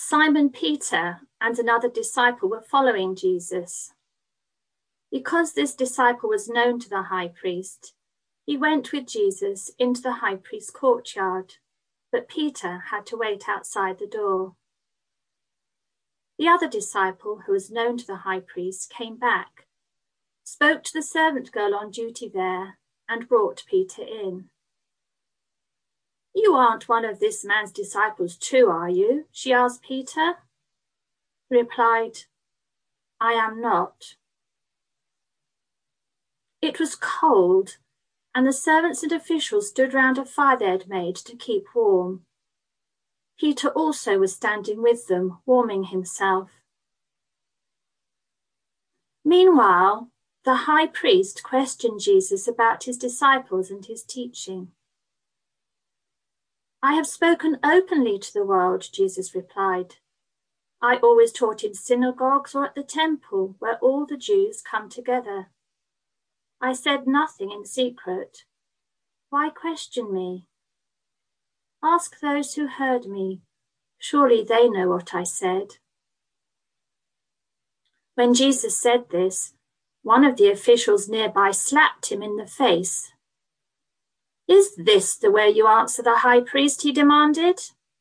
Simon Peter and another disciple were following Jesus. Because this disciple was known to the high priest, he went with Jesus into the high priest's courtyard, but Peter had to wait outside the door. The other disciple, who was known to the high priest, came back, spoke to the servant girl on duty there, and brought Peter in. "You aren't one of this man's disciples too, are you?" she asked Peter. He replied, "I am not." It was cold, and the servants and officials stood round a fire they had made to keep warm. Peter also was standing with them, warming himself. Meanwhile, the high priest questioned Jesus about his disciples and his teaching. "I have spoken openly to the world," Jesus replied. "I always taught in synagogues or at the temple, where all the Jews come together. I said nothing in secret. Why question me? Ask those who heard me. Surely they know what I said." When Jesus said this, one of the officials nearby slapped him in the face. "Is this the way you answer the high priest?" he demanded.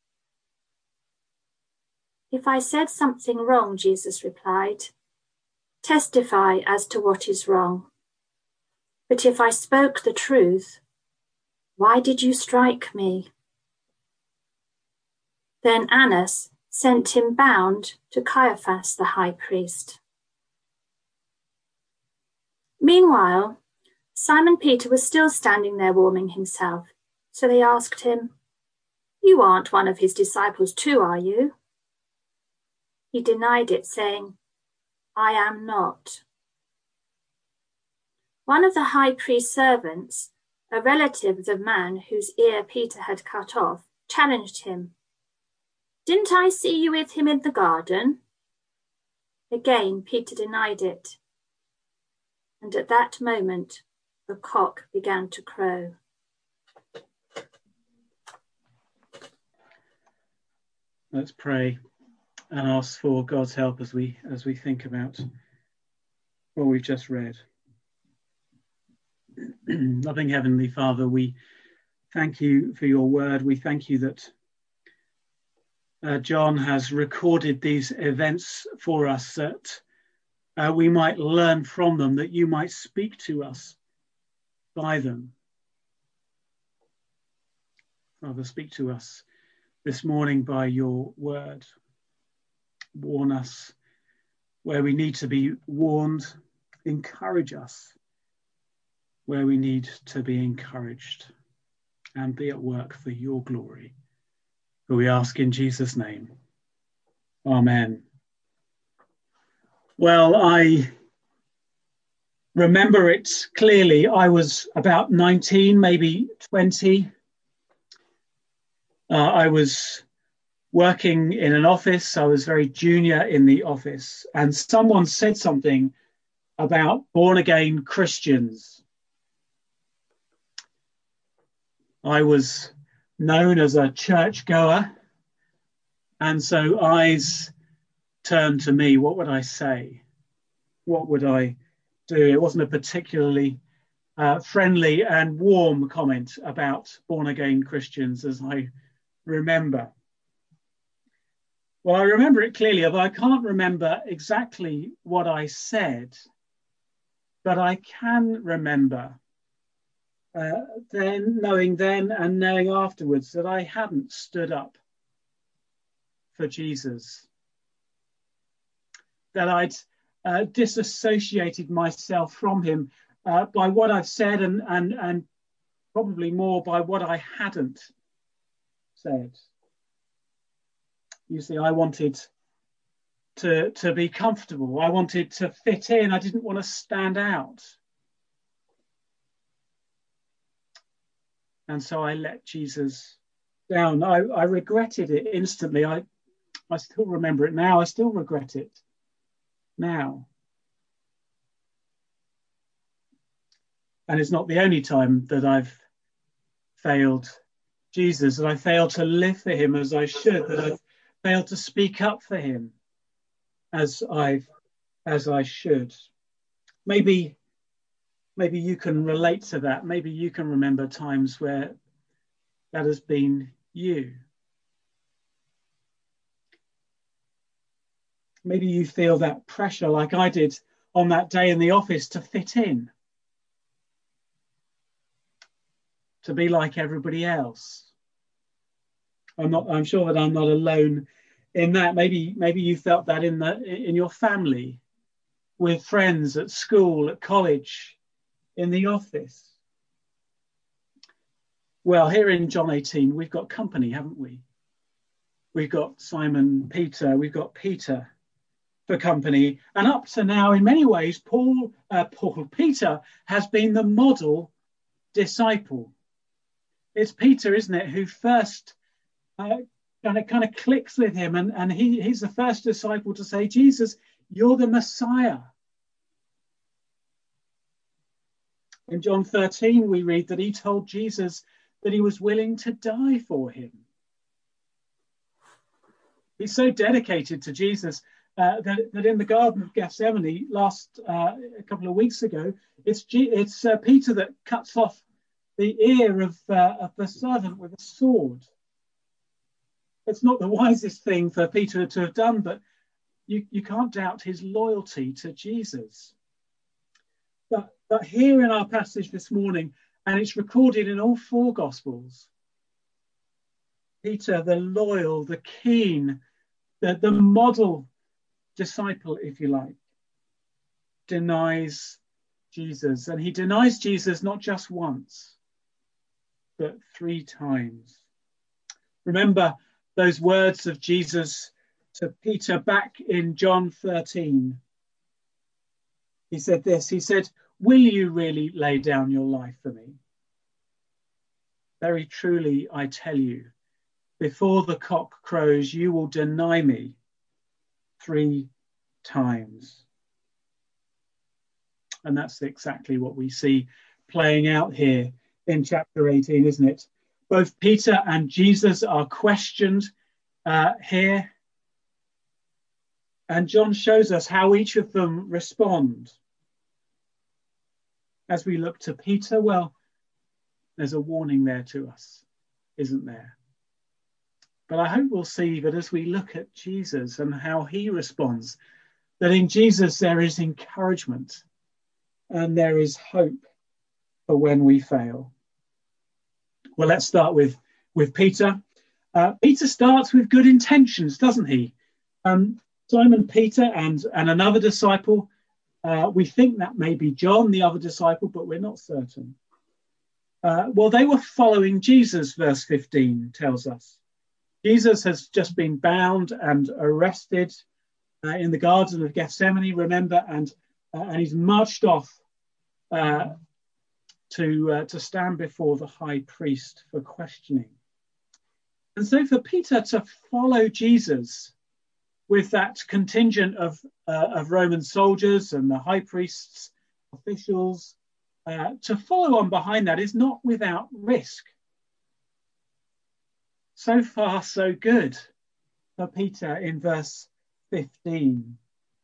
"If I said something wrong," Jesus replied, "testify as to what is wrong. But if I spoke the truth, why did you strike me?" Then Annas sent him bound to Caiaphas the high priest. Meanwhile, Simon Peter was still standing there warming himself, so they asked him, "You aren't one of his disciples too, are you?" He denied it, saying, "I am not." One of the high priest's servants, a relative of the man whose ear Peter had cut off, challenged him. "Didn't I see you with him in the garden?" Again, Peter denied it. And at that moment, the cock began to crow. Let's pray and ask for God's help as we think about what we've just read. Loving Heavenly Father, we thank you for your word. We thank you that John has recorded these events for us, that we might learn from them, that you might speak to us by them. Father, speak to us this morning by your word. Warn us where we need to be warned. Encourage us where we need to be encouraged, and be at work for your glory. For we ask in Jesus' name. Amen. Well, I remember it clearly. I was about 19, maybe 20. I was working in an office. I was very junior in the office, and someone said something about born-again Christians. I was known as a churchgoer, and so eyes turned to me. What would I say? What would I do? It wasn't a particularly friendly and warm comment about born-again Christians, as I remember. Well, I remember it clearly, but I can't remember exactly what I said. But I can remember knowing then and knowing afterwards that I hadn't stood up for Jesus, that I'd disassociated myself from him by what I've said and probably more by what I hadn't said. You see, I wanted to be comfortable. I wanted to fit in. I didn't want to stand out. And so I let Jesus down. I regretted it instantly. I still remember it now. I still regret it now. And it's not the only time that I've failed Jesus, that I failed to live for him as I should, that I've failed to speak up for him as I should. Maybe you can relate to that. Maybe you can remember times where that has been you. Maybe you feel that pressure like I did on that day in the office to fit in, to be like everybody else. I'm sure that I'm not alone in that. Maybe you felt that in your family, with friends at school, at college, in the office. Well, here in John 18, we've got company, haven't we? We've got Simon Peter, we've got Peter for company. And up to now, in many ways, Peter has been the model disciple. It's Peter, isn't it, who first kind of clicks with him. And he's the first disciple to say, Jesus, you're the Messiah. In John 13, we read that he told Jesus that he was willing to die for him. He's so dedicated to Jesus that in the Garden of Gethsemane a couple of weeks ago, it's Peter that cuts off the ear of the servant with a sword. It's not the wisest thing for Peter to have done, but you can't doubt his loyalty to Jesus. But here in our passage this morning, and it's recorded in all four Gospels, Peter, the loyal, the keen, the model disciple, if you like, denies Jesus. And he denies Jesus not just once, but 3 times. Remember those words of Jesus to Peter back in John 13. He said this, he said, will you really lay down your life for me? Very truly, I tell you, before the cock crows, you will deny me 3 times. And that's exactly what we see playing out here in chapter 18, isn't it? Both Peter and Jesus are questioned here. And John shows us how each of them respond. As we look to Peter, well, there's a warning there to us, isn't there? But I hope we'll see that as we look at Jesus and how he responds, that in Jesus there is encouragement and there is hope for when we fail. Well, let's start with Peter. Peter starts with good intentions, doesn't he? Simon Peter and another disciple, we think that may be John, the other disciple, but we're not certain. Well, they were following Jesus, verse 15 tells us. Jesus has just been bound and arrested in the Garden of Gethsemane, remember, and he's marched off to stand before the high priest for questioning. And so for Peter to follow Jesus with that contingent of Roman soldiers and the high priest's officials, to follow on behind that is not without risk. So far, so good for Peter in verse 15.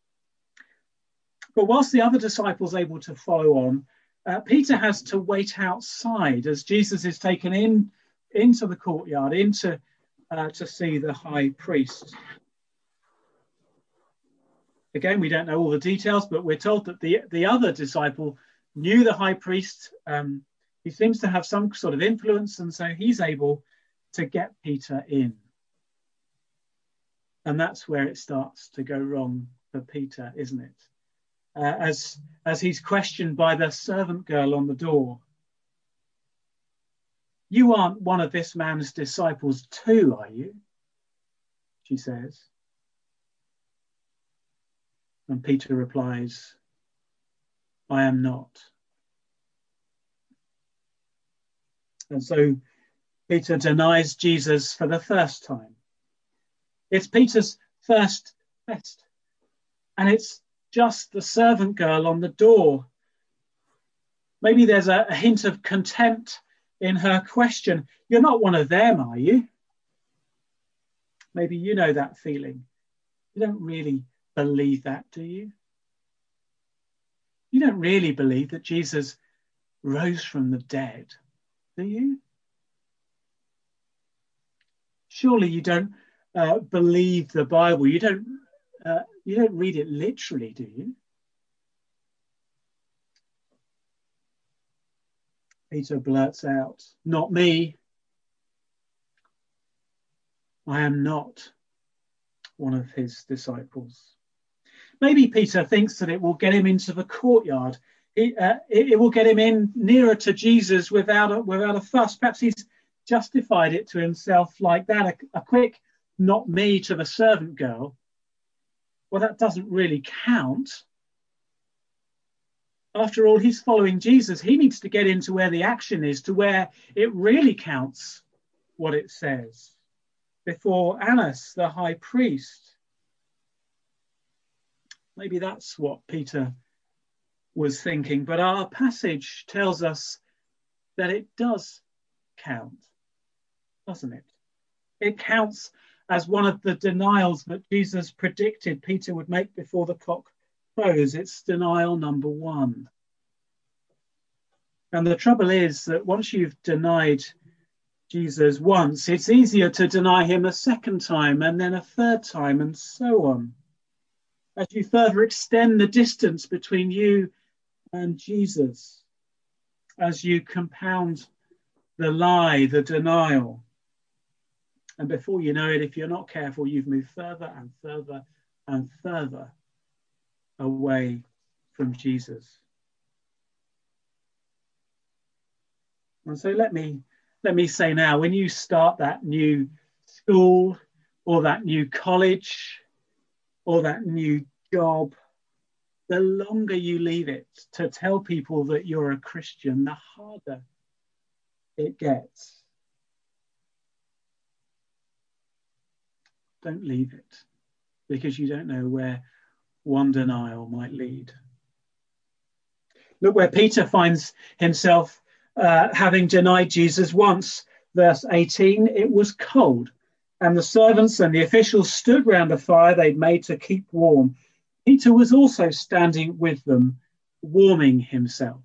But whilst the other disciples are able to follow on, Peter has to wait outside as Jesus is taken into the courtyard, to see the high priest. Again, we don't know all the details, but we're told that the other disciple knew the high priest. He seems to have some sort of influence, and so he's able to get Peter in. And that's where it starts to go wrong for Peter, isn't it? As he's questioned by the servant girl on the door. You aren't one of this man's disciples too, are you? She says. And Peter replies, I am not. And so Peter denies Jesus for the first time. It's Peter's first test. And it's just the servant girl on the door. Maybe there's a hint of contempt in her question. You're not one of them, are you? Maybe you know that feeling. You don't really believe that, do you? You don't really believe that Jesus rose from the dead, do you? Surely you don't believe the Bible. You don't read it literally, do you? Peter blurts out, "Not me. I am not one of his disciples." Maybe Peter thinks that it will get him into the courtyard. It will get him in nearer to Jesus without a fuss. Perhaps he's justified it to himself like that. A quick "not me" to the servant girl. Well, that doesn't really count. After all, he's following Jesus. He needs to get into where the action is, to where it really counts what it says. Before Annas, the high priest. Maybe that's what Peter was thinking. But our passage tells us that it does count, doesn't it? It counts as one of the denials that Jesus predicted Peter would make before the cock crows. It's denial number 1. And the trouble is that once you've denied Jesus once, it's easier to deny him a second time and then a third time and so on. As you further extend the distance between you and Jesus, as you compound the lie, the denial. And before you know it, if you're not careful, you've moved further and further and further away from Jesus. And so let me say now, when you start that new school or that new college or that new job, the longer you leave it to tell people that you're a Christian, the harder it gets. Don't leave it, because you don't know where one denial might lead. Look where Peter finds himself having denied Jesus once. Verse 18, it was cold, and the servants and the officials stood round a fire they'd made to keep warm. Peter was also standing with them, warming himself.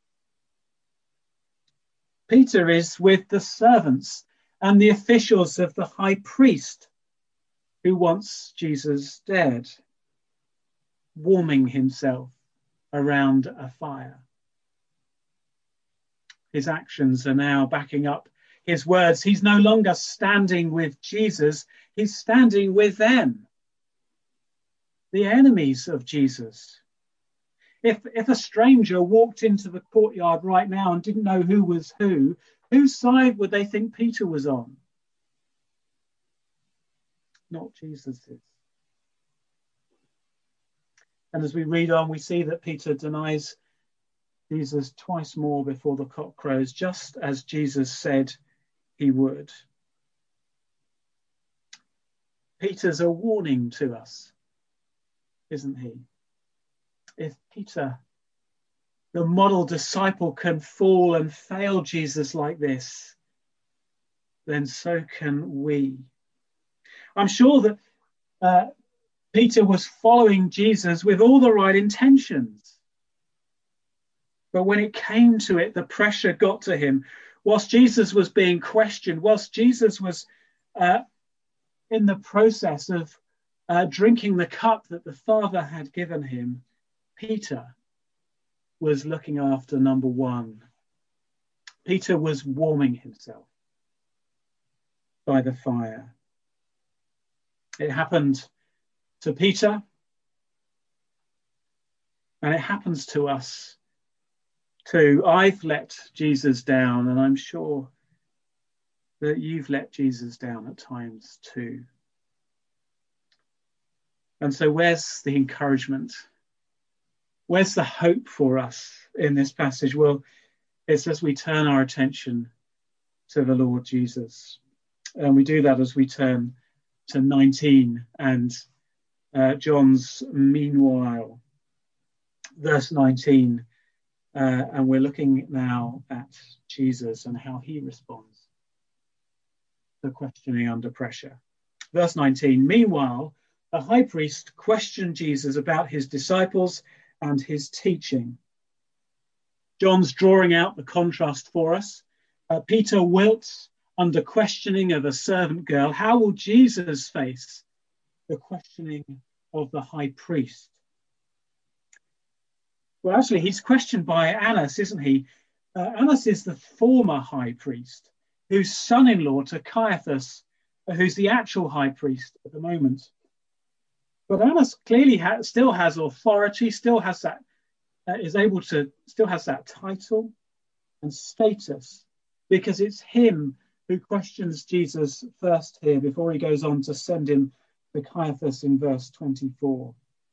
Peter is with the servants and the officials of the high priest who wants Jesus dead, warming himself around a fire. His actions are now backing up his words. He's no longer standing with Jesus, he's standing with them, the enemies of Jesus. If a stranger walked into the courtyard right now and didn't know who was whose side would they think Peter was on? Not Jesus's. And as we read on, we see that Peter denies Jesus twice more before the cock crows, just as Jesus said he would. Peter's a warning to us, isn't he? If Peter, the model disciple, can fall and fail Jesus like this, then so can we. I'm sure that Peter was following Jesus with all the right intentions. But when it came to it, the pressure got to him. Whilst Jesus was being questioned, whilst Jesus was in the process of drinking the cup that the Father had given him, Peter was looking after number 1. Peter was warming himself by the fire. It happened to Peter, and it happens to us too. I've let Jesus down, and I'm sure that you've let Jesus down at times too. And so where's the encouragement? Where's the hope for us in this passage? Well, it's as we turn our attention to the Lord Jesus. And we do that as we turn to 19 and John's meanwhile, verse 19. And we're looking now at Jesus and how he responds to questioning under pressure. Verse 19, meanwhile, the high priest questioned Jesus about his disciples and his teaching. John's drawing out the contrast for us. Peter wilts under questioning of a servant girl. How will Jesus face the questioning of the high priest? Well, actually, he's questioned by Annas, isn't he? Annas is the former high priest, whose son-in-law to Caiaphas, who's the actual high priest at the moment. But Annas clearly still has authority, still has that title and status, because it's him who questions Jesus first here before he goes on to send him to Caiaphas in verse 24.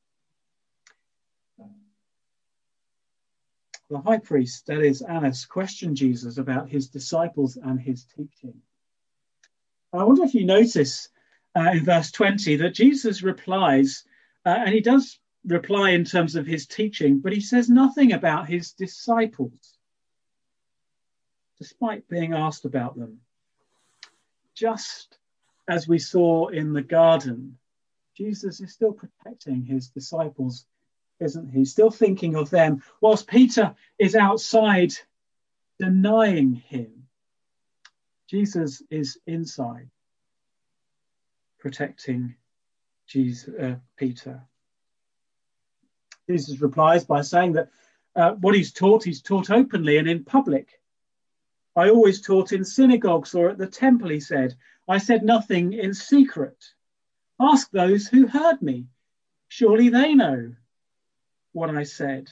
The high priest, that is Annas, questioned Jesus about his disciples and his teaching. I wonder if you notice in verse 20 that Jesus replies, and he does reply in terms of his teaching, but he says nothing about his disciples, despite being asked about them. Just as we saw in the garden, Jesus is still protecting his disciples, isn't he? Still thinking of them, whilst Peter is outside denying him. Jesus is inside protecting Peter. Jesus replies by saying that what he's taught openly and in public. I always taught in synagogues or at the temple, he said. I said nothing in secret. Ask those who heard me. Surely they know what I said.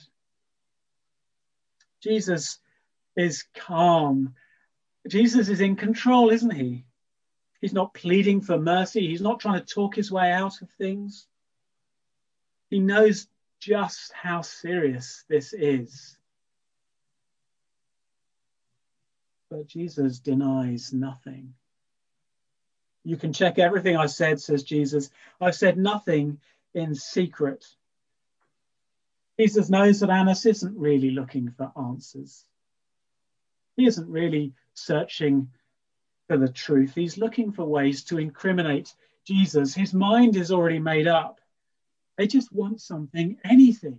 Jesus is calm. Jesus is in control, isn't he? He's not pleading for mercy. He's not trying to talk his way out of things. He knows just how serious this is. But Jesus denies nothing. You can check everything I said, says Jesus. I've said nothing in secret. Jesus knows that Annas isn't really looking for answers. He isn't really searching for the truth. He's looking for ways to incriminate Jesus. His mind is already made up. They just want something, anything,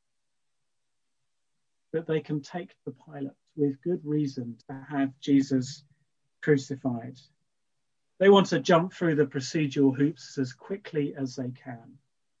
that they can take to Pilate with good reason to have Jesus crucified. They want to jump through the procedural hoops as quickly as they can.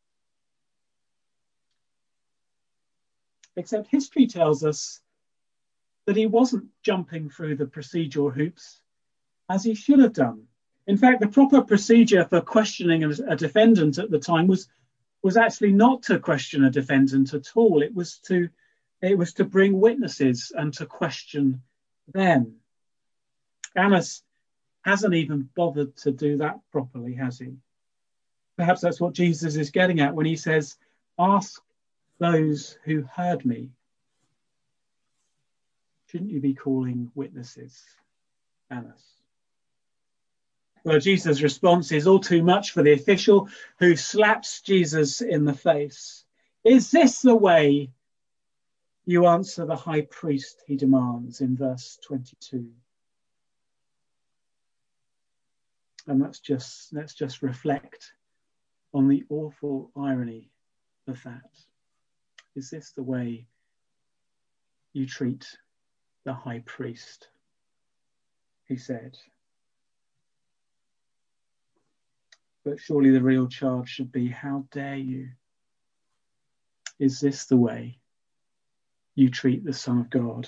Except history tells us that he wasn't jumping through the procedural hoops as he should have done. In fact, the proper procedure for questioning a defendant at the time was actually not to question a defendant at all. It was to bring witnesses and to question them. Annas hasn't even bothered to do that properly, has he? Perhaps that's what Jesus is getting at when he says, ask those who heard me. Shouldn't you be calling witnesses, Annas? Well, Jesus' response is all too much for the official who slaps Jesus in the face. Is this the way you answer the high priest, he demands in verse 22. And let's just reflect on the awful irony of that. Is this the way you treat the high priest? He said. But surely the real charge should be, how dare you? Is this the way you treat the Son of God?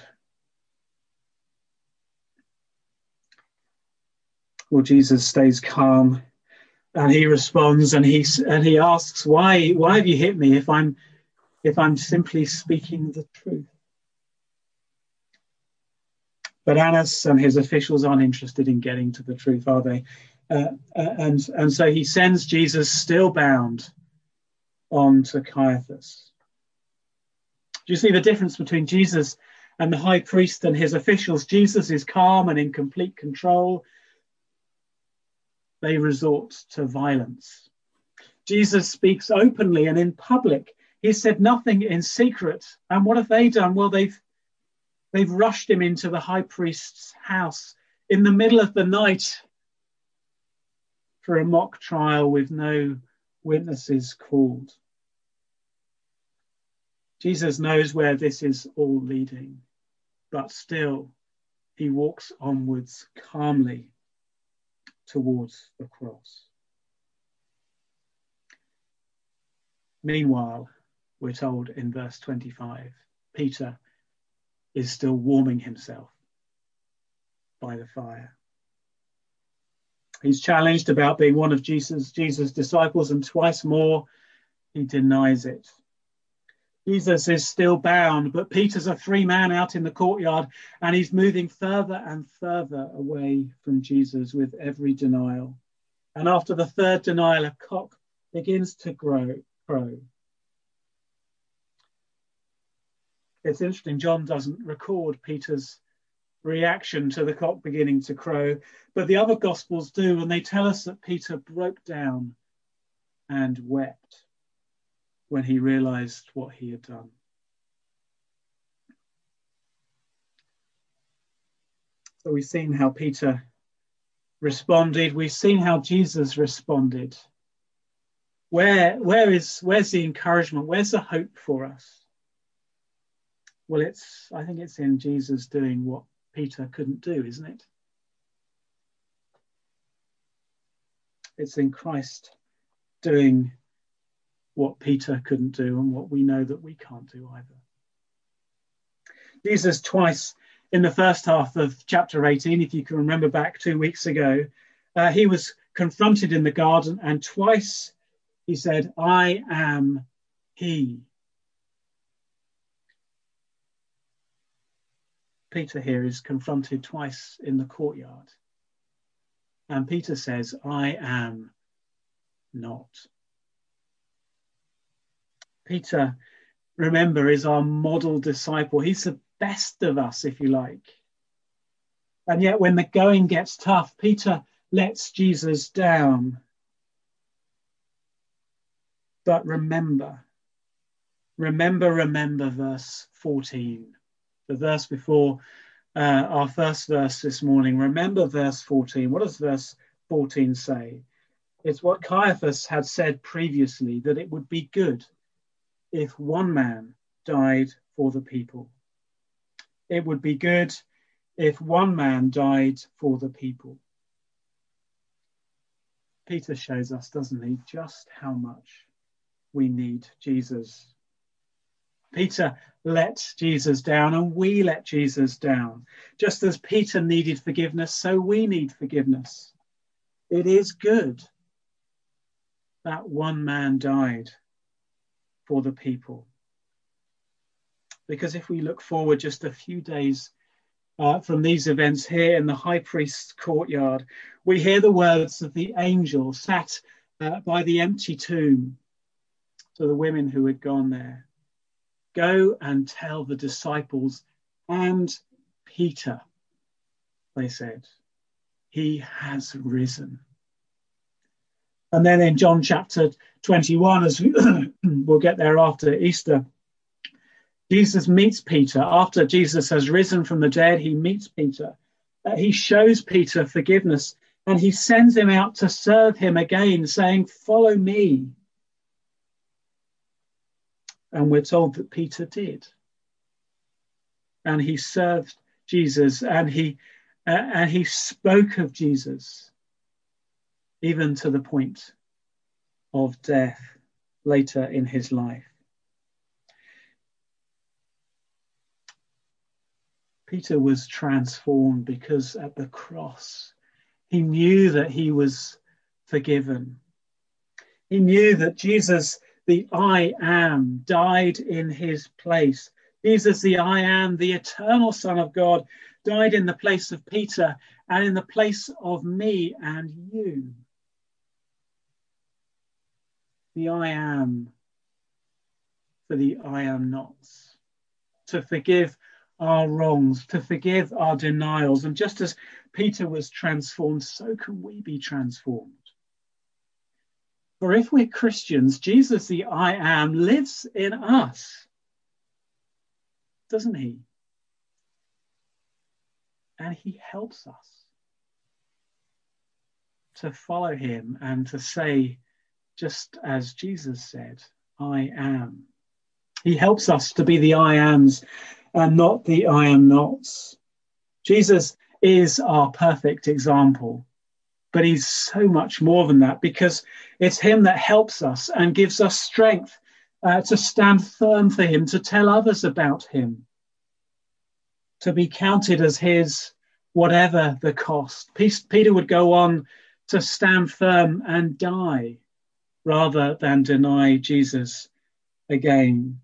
Well, Jesus stays calm and he responds and he asks, why have you hit me if I'm simply speaking the truth? But Annas and his officials aren't interested in getting to the truth, are they? And so he sends Jesus still bound on to Caiaphas. Do you see the difference between Jesus and the high priest and his officials? Jesus is calm and in complete control. They resort to violence. Jesus speaks openly and in public. He said nothing in secret. And what have they done? Well, they've rushed him into the high priest's house in the middle of the night, for a mock trial with no witnesses called. Jesus knows where this is all leading, but still he walks onwards calmly towards the cross. Meanwhile, we're told in verse 25, Peter is still warming himself by the fire. He's challenged about being one of Jesus' disciples, and twice more he denies it. Jesus is still bound, but Peter's a free man out in the courtyard, and he's moving further and further away from Jesus with every denial. And after the third denial, a cock begins to crow. It's interesting, John doesn't record Peter's reaction to the cock beginning to crow, but the other Gospels do, and they tell us that Peter broke down and wept when he realized what he had done. So we've seen how Peter responded. We've seen how Jesus responded. Where's the encouragement? Where's the hope for us? Well, I think it's in Jesus doing what Peter couldn't do, isn't it? It's in Christ doing what Peter couldn't do and what we know that we can't do either. Jesus twice in the first half of chapter 18, if you can remember back 2 weeks ago, he was confronted in the garden, and twice he said, "I am he." Peter here is confronted twice in the courtyard, and Peter says, "I am not." Peter, remember, is our model disciple. He's the best of us, if you like. And yet when the going gets tough, Peter lets Jesus down. But remember verse 14, the verse before our first verse this morning. Remember verse 14. What does verse 14 say? It's what Caiaphas had said previously, that it would be good if one man died for the people. It would be good if one man died for the people. Peter shows us, doesn't he, just how much we need Jesus. Peter let Jesus down, and we let Jesus down. Just as Peter needed forgiveness, so we need forgiveness. It is good that one man died for the people. Because if we look forward just a few days from these events here in the high priest's courtyard, we hear the words of the angel sat by the empty tomb to the women who had gone there. "Go and tell the disciples and Peter," they said, "he has risen." And then in John chapter 21, as we'll get there after Easter, Jesus meets Peter. After Jesus has risen from the dead, he meets Peter. He shows Peter forgiveness, and he sends him out to serve him again, saying, "Follow me." And we're told that Peter did. And he served Jesus, and he spoke of Jesus, even to the point of death later in his life. Peter was transformed because at the cross, he knew that he was forgiven. He knew that Jesus, the I am, died in his place. Jesus, the I am, the eternal Son of God, died in the place of Peter and in the place of me and you. The I am for the I am nots, to forgive our wrongs, to forgive our denials. And just as Peter was transformed, so can we be transformed. For if we're Christians, Jesus, the I am, lives in us, doesn't he? And he helps us. to follow him and to say, just as Jesus said, I am. He helps us to be the I ams and not the I am nots. Jesus is our perfect example, but he's so much more than that, because it's him that helps us and gives us strength to stand firm for him, to tell others about him, to be counted as his, whatever the cost. Peter would go on to stand firm and die rather than deny Jesus again.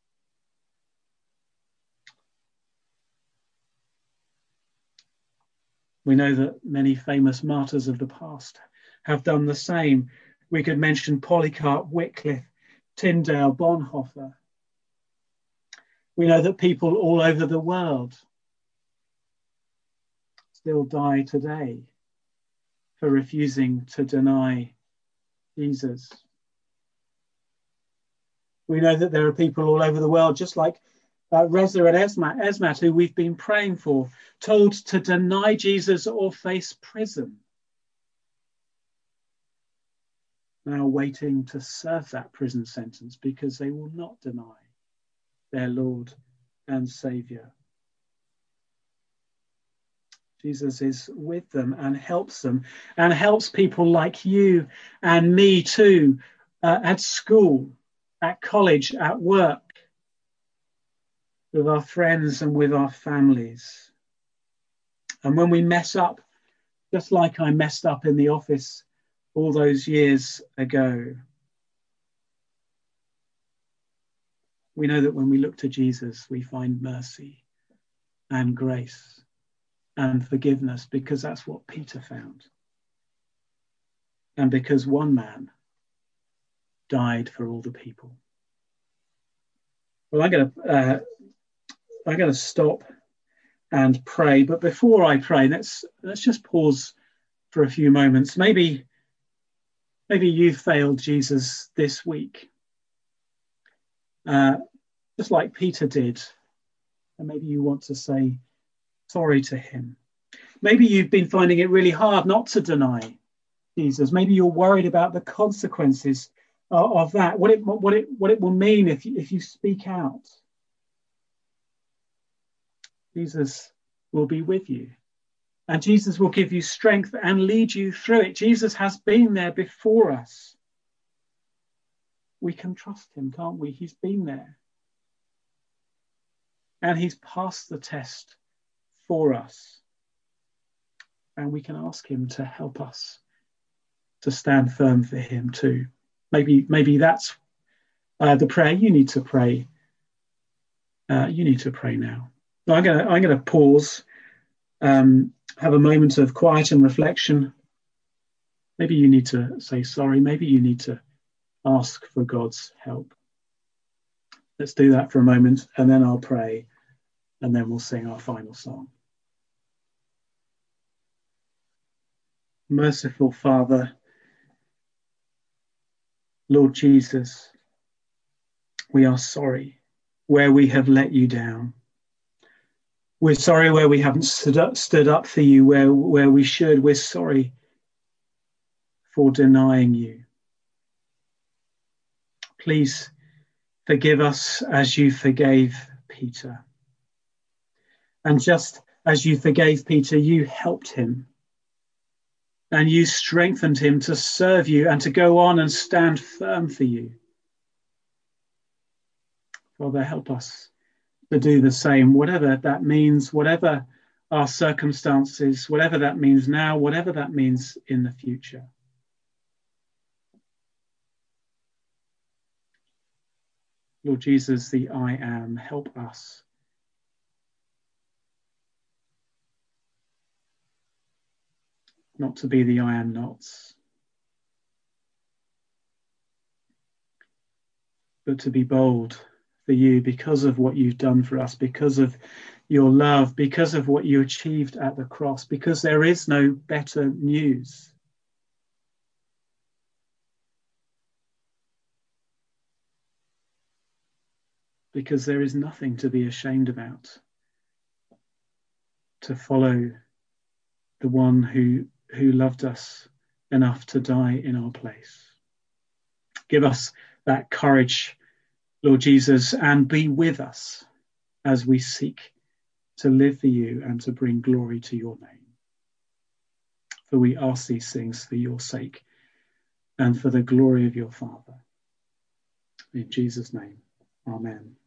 We know that many famous martyrs of the past have done the same. We could mention Polycarp, Wycliffe, Tyndale, Bonhoeffer. We know that people all over the world still die today for refusing to deny Jesus. We know that there are people all over the world, just like Reza and Esmat, who we've been praying for, told to deny Jesus or face prison. Now waiting to serve that prison sentence because they will not deny their Lord and Saviour. Jesus is with them and helps people like you and me too, at school, at college, at work, with our friends and with our families. And when we mess up, just like I messed up in the office all those years ago, we know that when we look to Jesus, we find mercy and grace and forgiveness, because that's what Peter found. And because one man died for all the people. Well, I'm going to stop and pray, but before I pray, let's just pause for a few moments. Maybe you failed Jesus this week, just like Peter did, and maybe you want to say sorry to him. Maybe you've been finding it really hard not to deny Jesus. Maybe you're worried about the consequences of that, what it will mean if you speak out. Jesus will be with you, and Jesus will give you strength and lead you through it. Jesus has been there before us. We can trust him, can't we? He's been there, and he's passed the test for us, and we can ask him to help us to stand firm for him too. Maybe that's the prayer you need to pray. You need to pray now. I'm going to pause, have a moment of quiet and reflection. Maybe you need to say sorry. Maybe you need to ask for God's help. Let's do that for a moment, and then I'll pray, and then we'll sing our final song. Merciful Father, Lord Jesus, we are sorry where we have let you down. We're sorry where we haven't stood up for you where we should. We're sorry for denying you. Please forgive us as you forgave Peter. And just as you forgave Peter, you helped him. And you strengthened him to serve you and to go on and stand firm for you. Father, help us to do the same, whatever that means, whatever our circumstances, whatever that means now, whatever that means in the future. Lord Jesus, the I am, help us not to be the I am nots, but to be bold for you because of what you've done for us, because of your love, because of what you achieved at the cross, because there is no better news. Because there is nothing to be ashamed about. To follow the one who loved us enough to die in our place. Give us that courage, Lord Jesus, and be with us as we seek to live for you and to bring glory to your name. For we ask these things for your sake and for the glory of your Father. In Jesus' name, amen.